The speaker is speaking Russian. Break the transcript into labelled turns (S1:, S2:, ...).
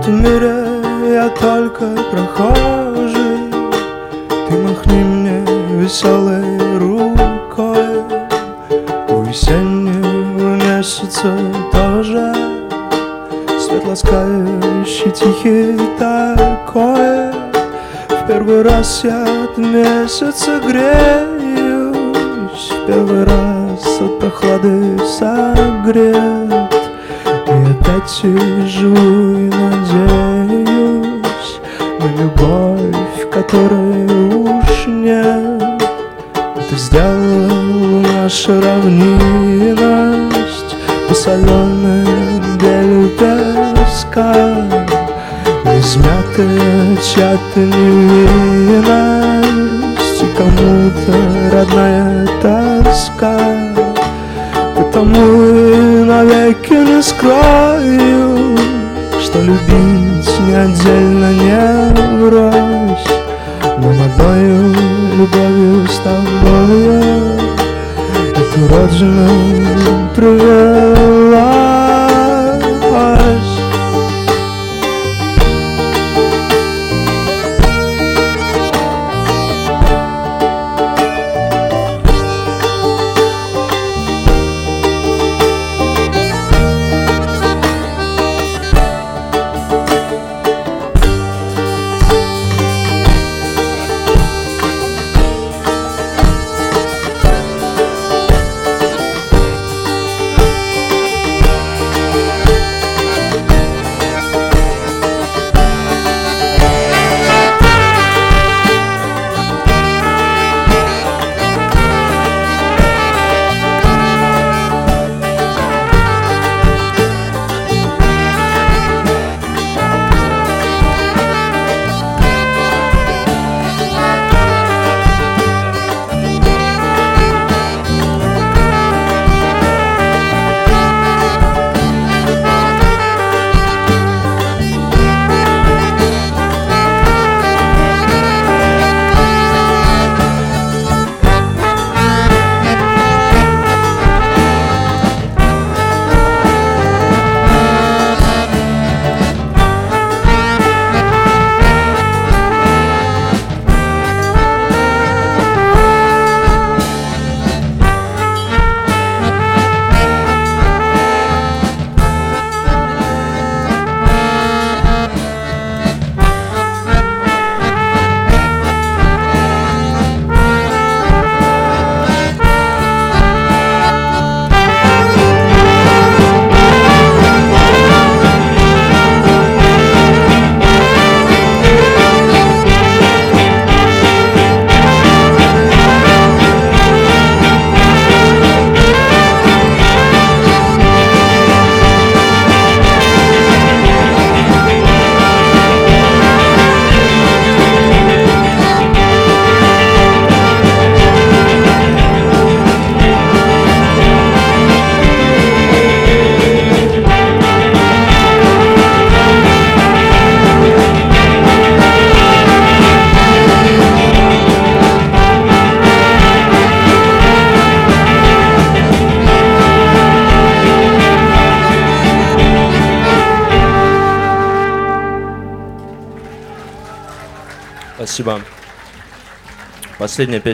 S1: в мире я только прохожий. Ты махни мне веселой рукой. У весеннего месяца тоже свет ласкающий, тихий такой. В первый раз я от месяца греюсь, в первый раз от прохлады согрет. И опять живу и надеюсь на любовь, которой уж нет. Ты сделал нашу равнинность по-соленой белью песка, измятая чья-то невинность и кому-то родная тоска. Потому и навеки не скрою, что любить не отдельно, не врозь, но одною любовью с тобою эту родину привелась.
S2: Спасибо. Последняя песня.